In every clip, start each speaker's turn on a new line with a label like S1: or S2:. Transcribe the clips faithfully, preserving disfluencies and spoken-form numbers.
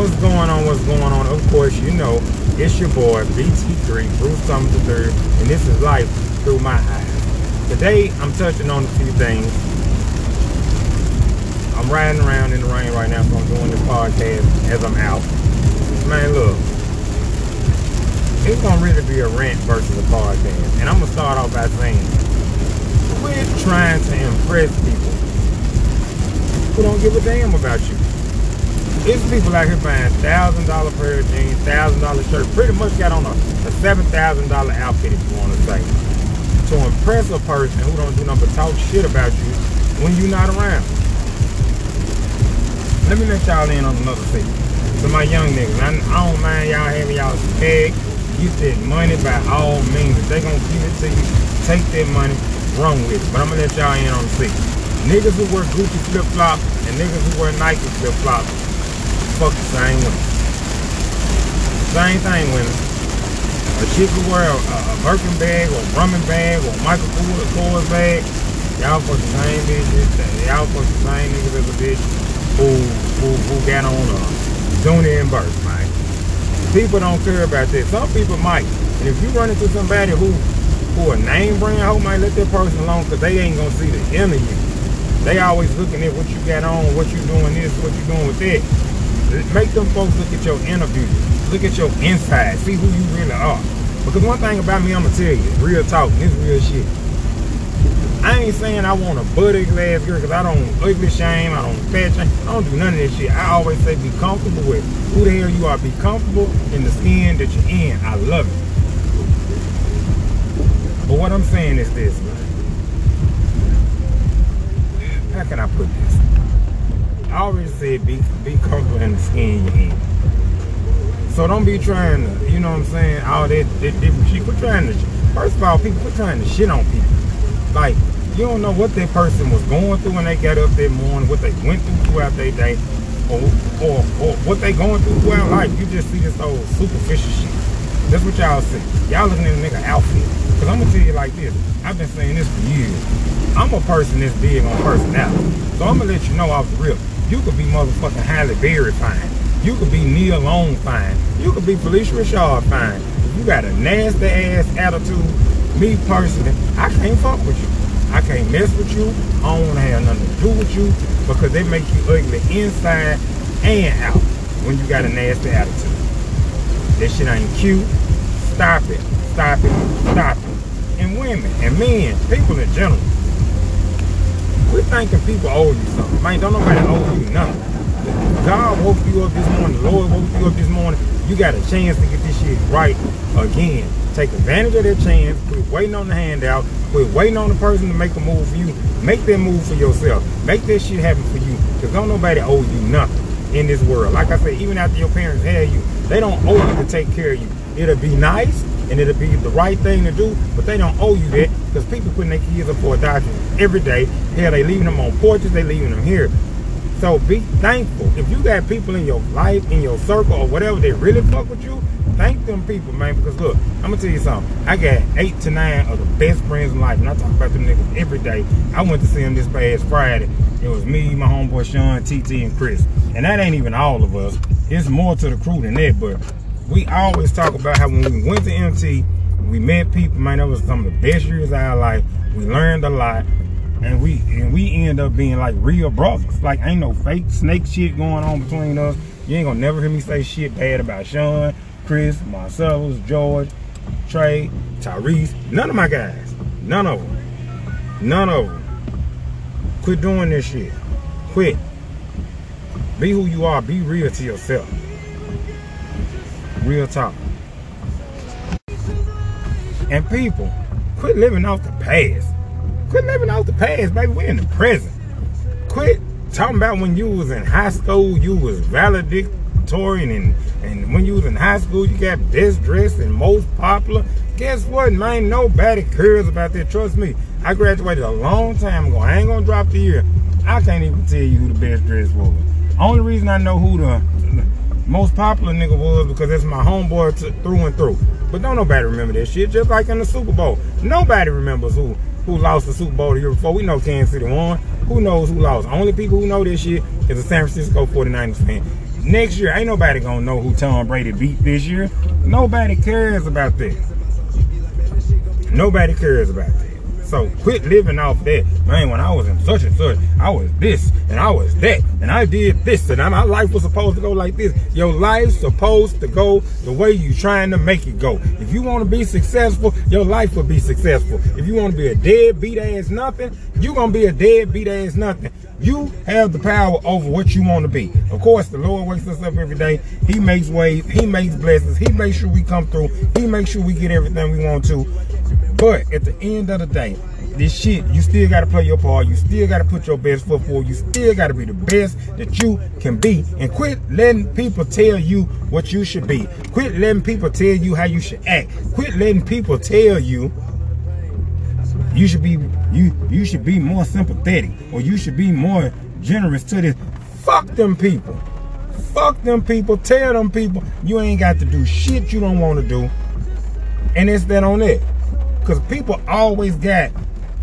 S1: What's going on? What's going on? Of course, you know, it's your boy, B T three, Bruce Thomas the third, and this is Life Through My Eyes. Today, I'm touching on a few things. I'm riding around in the rain right now, so I'm doing this podcast as I'm out. Man, look, it's gonna really be a rant versus a podcast, and I'm gonna start off by saying, quit trying to impress people who don't give a damn about you. It's people out here buying one thousand dollar pair of jeans, one thousand dollar shirt, pretty much got on a, a seven thousand dollar outfit, if you want to say, to impress a person who don't do nothing but talk shit about you when you're not around. Let me let y'all in on another thing. To my young niggas, I, I don't mind y'all having y'all spag. Get that money by all means. If they gonna give it to you, take that money, run with it. But I'm gonna let y'all in on the secret. Niggas who wear Gucci flip-flops and niggas who wear Nike flip-flops, fuck the same women. Same thing, women. A chick who wear a, a Birkin bag or a Brumman bag or a Michael Kors bag, y'all fuck the same bitches. Y'all fuck the same niggas as a bitch who, who, who got on a Zuni and Burst, man. People don't care about that. Some people might. And if you run into somebody who, who a name brand, who might let that person alone because they ain't gonna see the inner you. They always looking at what you got on, what you doing this, what you doing with that. Make them folks look at your inner beauty. Look at your inside. See who you really are. Because one thing about me, I'm going to tell you, real talk, this real shit. I ain't saying I want a butt glass girl because I don't ugly shame, I don't fat shame. I don't do none of that shit. I always say be comfortable with who the hell you are. Be comfortable in the skin that you're in. I love it. But what I'm saying is this, man. How can I put this? I already said be, be comfortable in the skin you're in. So don't be trying to, you know what I'm saying, all that, that different shit. Quit trying to, first of all, people, quit trying to shit on people. Like, you don't know what that person was going through when they got up that morning, what they went through throughout their day, or, or, or what they going through throughout life. You just see this old superficial shit. That's what y'all see. Y'all looking at a nigga outfit. Because I'm going to tell you like this. I've been saying this for years. I'm a person that's big on personality. So I'm going to let you know off the rip. You could be motherfucking Halle Berry fine. You could be Neil Long fine. You could be Felicia Rashad fine. If you got a nasty ass attitude, me personally, I can't fuck with you. I can't mess with you. I don't want to have nothing to do with you because they make you ugly inside and out when you got a nasty attitude. That shit ain't cute. Stop it. Stop it. Stop it. And women and men, people in general, quit thinking people owe you something. Man, don't nobody owe you nothing. God woke you up this morning. The Lord woke you up this morning. You got a chance to get this shit right again. Take advantage of that chance. Quit waiting on the handout. Quit waiting on the person to make a move for you. Make that move for yourself. Make that shit happen for you. Because don't nobody owe you nothing in this world. Like I said, even after your parents had you, they don't owe you to take care of you. It'll be nice and it'll be the right thing to do, but they don't owe you that because people putting their kids up for adoption every day. Hell, they leaving them on porches, they leaving them here. So be thankful. If you got people in your life, in your circle, or whatever, they really fuck with you, thank them people, man. Because look, I'm gonna tell you something. I got eight to nine of the best friends in life, and I talk about them niggas every day. I went to see them this past Friday. It was me, my homeboy Sean, T T, and Chris. And that ain't even all of us. It's more to the crew than that, but we always talk about how when we went to M T, we met people, man, that was some of the best years of our life. We learned a lot. And we and we end up being like real brothers. Like ain't no fake snake shit going on between us. You ain't gonna never hear me say shit bad about Sean, Chris, Marcellus, George, Trey, Tyrese. None of my guys. None of them. None of them. Quit doing this shit. Quit. Be who you are. Be real to yourself. Real talk. And people, quit living off the past. Quit living off the past, baby. We're in the present. Quit talking about when you was in high school, you was valedictorian, and, and when you was in high school, you got best dressed and most popular. Guess what, man? Nobody cares about that. Trust me. I graduated a long time ago. I ain't gonna drop the year. I can't even tell you who the best dressed was. Only reason I know who the most popular nigga was because that's my homeboy through and through. But don't nobody remember that shit. Just like in the Super Bowl, nobody remembers who who lost the Super Bowl the year before. We know Kansas City won. Who knows who lost? Only people who know this shit is a San Francisco forty-niners fan. Next year, ain't nobody gonna know who Tom Brady beat this year. Nobody cares about that. Nobody cares about that. So quit living off that. Man, when I was in such and such, I was this and I was that and I did this and my life was supposed to go like this. Your life's supposed to go the way you trying to make it go. If you want to be successful, your life will be successful. If you want to be a deadbeat ass nothing, you're going to be a deadbeat ass nothing. You have the power over what you want to be. Of course, the Lord wakes us up every day. He makes ways. He makes blessings. He makes sure we come through. He makes sure we get everything we want to. But at the end of the day, this shit, you still got to play your part. You still got to put your best foot forward. You still got to be the best that you can be. And quit letting people tell you what you should be. Quit letting people tell you how you should act. Quit letting people tell you you should be you you should be more sympathetic or you should be more generous to this. Fuck them people. Fuck them people. Tell them people you ain't got to do shit you don't want to do. And it's that on it. Because people always got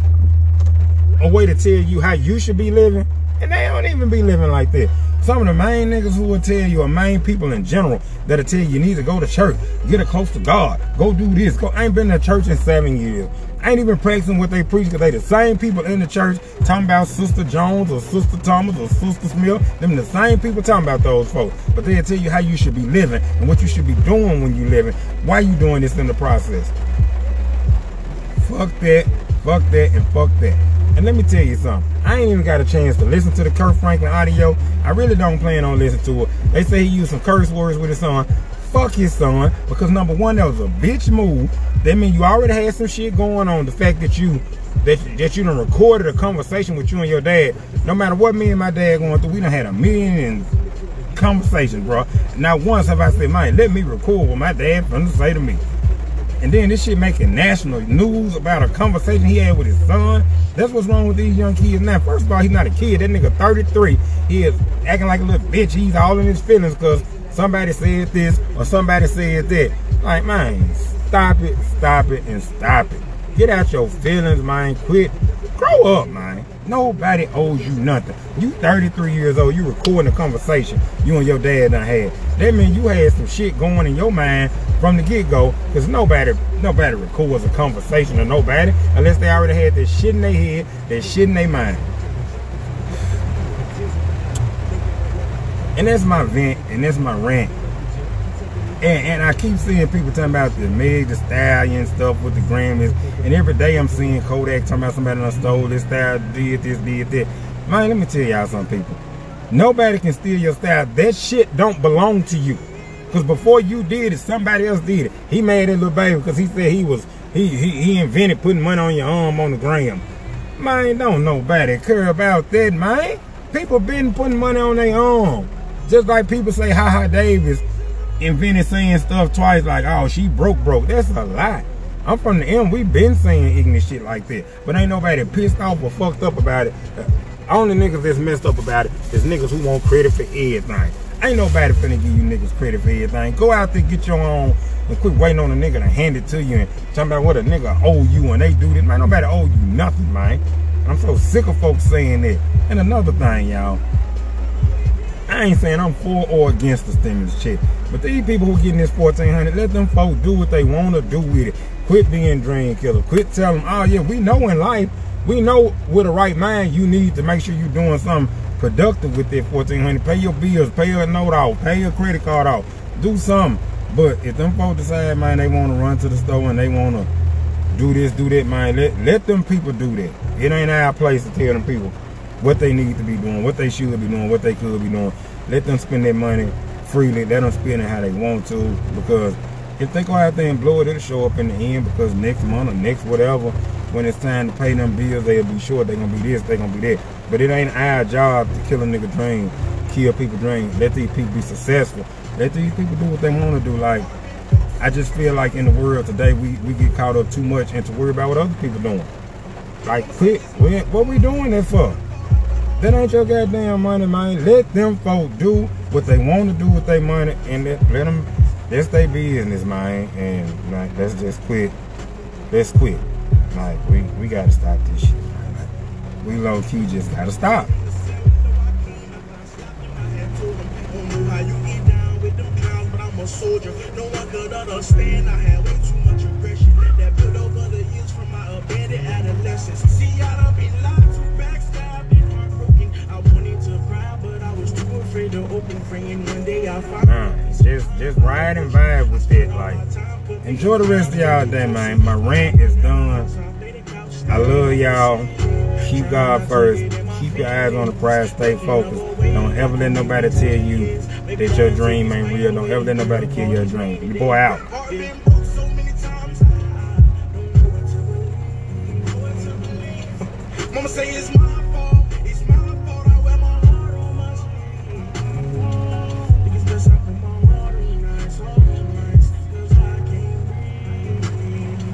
S1: a way to tell you how you should be living. And they don't even be living like that. Some of the main niggas who will tell you, or main people in general, that'll tell you you need to go to church, get it close to God, go do this. Go. I ain't been to church in seven years. I ain't even practicing what they preach because they the same people in the church talking about Sister Jones or Sister Thomas or Sister Smith. Them the same people talking about those folks. But they'll tell you how you should be living and what you should be doing when you living. Why you doing this in the process? Fuck that, fuck that, and fuck that. And let me tell you something. I ain't even got a chance to listen to the Kirk Franklin audio. I really don't plan on listening to it. They say he used some curse words with his son. Fuck his son. Because number one, that was a bitch move. That means you already had some shit going on. The fact that you that, that you done recorded a conversation with you and your dad. No matter what me and my dad going through, we done had a million conversations, bro. Not once have I said, man, let me record what my dad finna say to me. And then this shit making national news about a conversation he had with his son. That's what's wrong with these young kids now. First of all, he's not a kid. That nigga thirty-three. He is acting like a little bitch. He's all in his feelings because somebody said this or somebody said that. Like, man, stop it, stop it, and stop it. Get out your feelings, man. Quit. Grow up, man. Nobody owes you nothing. You thirty-three years old. You recording a conversation you and your dad done had. That means you had some shit going in your mind from the get-go, because nobody nobody records a conversation or nobody unless they already had that shit in their head, that shit in their mind. And that's my vent, and that's my rant. And, and I keep seeing people talking about the Meg Thee Stallion stuff with the Grammys, and every day I'm seeing Kodak talking about somebody done stole this style, did this, did that. Man, let me tell y'all some people. Nobody can steal your style. That shit don't belong to you. Because before you did it, somebody else did it. He made that little baby because he said he was, he, he he invented putting money on your arm on the gram. Man, don't nobody care about that, man. People been putting money on their arm. Just like people say HaHa Davis invented saying stuff twice like, oh, she broke broke. That's a lie. I'm from the M. We been saying ignorant shit like that. But ain't nobody pissed off or fucked up about it. Uh, only niggas that's messed up about it is niggas who want credit for everything. Ain't nobody finna give you niggas credit for everything. Go out there, get your own, and quit waiting on a nigga to hand it to you and talking about what a nigga owe you and they do this. Man, nobody owe you nothing, man. I'm so sick of folks saying that. And another thing, y'all. I ain't saying I'm for or against the stimulus check. But these people who getting this fourteen hundred, let them folks do what they want to do with it. Quit being dream killer. Quit telling them, oh yeah, we know in life, we know with a right mind you need to make sure you're doing something productive with that fourteen hundred. Pay your bills, pay your note off, pay your credit card off, do something. But if them folks decide, man, they want to run to the store and they want to do this, do that, man, let, let them people do that. It ain't our place to tell them people what they need to be doing, what they should be doing, what they could be doing. Let them spend their money freely. Let them spend it how they want to, because if they go out there and blow it, it'll show up in the end, because next month or next whatever, when it's time to pay them bills, they'll be sure they're going to be this, they're going to be that. But it ain't our job to kill a nigga dream, kill people's dreams. Let these people be successful. Let these people do what they want to do. Like, I just feel like in the world today, we, we get caught up too much into worry about what other people doing. Like, quit. What we doing that for? That ain't your goddamn money, man. Let them folk do what they want to do with their money, and let, let them, that's their business, man. And like, let's just quit. Let's quit. Like, we, we got to stop this shit, man. Like, we low-key just got to stop.
S2: I'm a soldier. No one could understand. I had way too much aggression that built over the years from my abandoned adolescence. See, I done been lied to, backstabbed, and heartbroken. I wanted to cry, but I was too afraid to open. Praying one day I find.
S1: Nah, just just ride and vibe with it. Like, enjoy the rest of y'all day, man. My rant is done. I love y'all. Keep God first. Keep your eyes on the prize. Stay focused. Don't ever let nobody tell you that your dream ain't real. Don't ever let nobody kill your dream. Your boy out.
S2: Mama say it's my